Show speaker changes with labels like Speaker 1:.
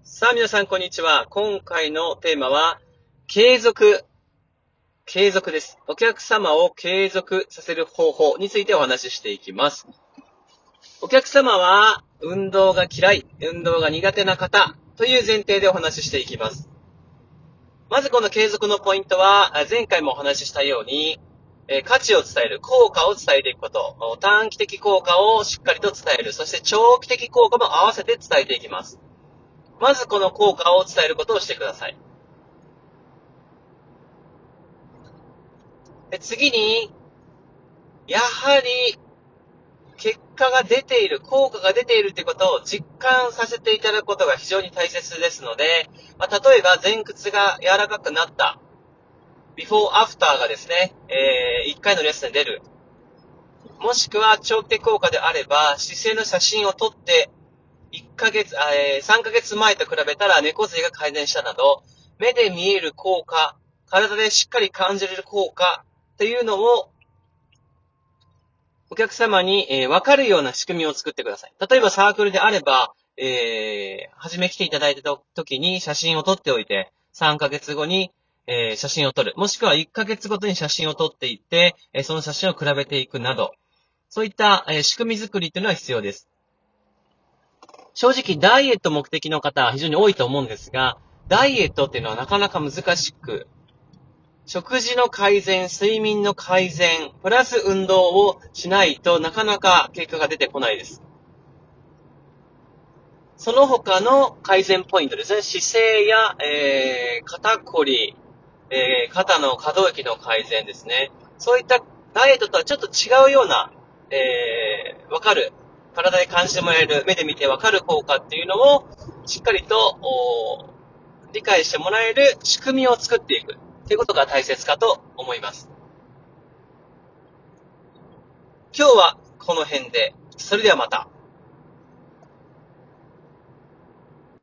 Speaker 1: さあ皆さんこんにちは。今回のテーマは継続です。お客様を継続させる方法についてお話ししていきます。お客様は運動が嫌い、運動が苦手な方という前提でお話ししていきます。まずこの継続のポイントは前回もお話ししたように価値を伝える、効果を伝えていくこと、短期的効果をしっかりと伝える、そして長期的効果も合わせて伝えていきます。まずこの効果を伝えることをしてください。次に、やはり結果が出ている、効果が出ているということを実感させていただくことが非常に大切ですので、例えば前屈が柔らかくなった、ビフォーアフターがですね、1回のレッスンで出る。もしくは長期的効果であれば、姿勢の写真を撮って、3ヶ月前と比べたら猫背が改善したなど、目で見える効果、体でしっかり感じれる効果というのをお客様に、分かるような仕組みを作ってください。例えばサークルであれば、初め来ていただいた時に写真を撮っておいて、3ヶ月後に、写真を撮る。もしくは1ヶ月ごとに写真を撮っていって、その写真を比べていくなど、そういった、仕組み作りというのは必要です。正直、ダイエット目的の方は非常に多いと思うんですが、ダイエットっていうのはなかなか難しく、食事の改善、睡眠の改善、プラス運動をしないとなかなか結果が出てこないです。その他の改善ポイントですね。姿勢や、肩こり、肩の可動域の改善ですね。そういったダイエットとはちょっと違うような、わかる、体で感じてもらえる、目で見てわかる効果っていうのをしっかりと理解してもらえる仕組みを作っていくということが大切かと思います。今日はこの辺で。それではまた。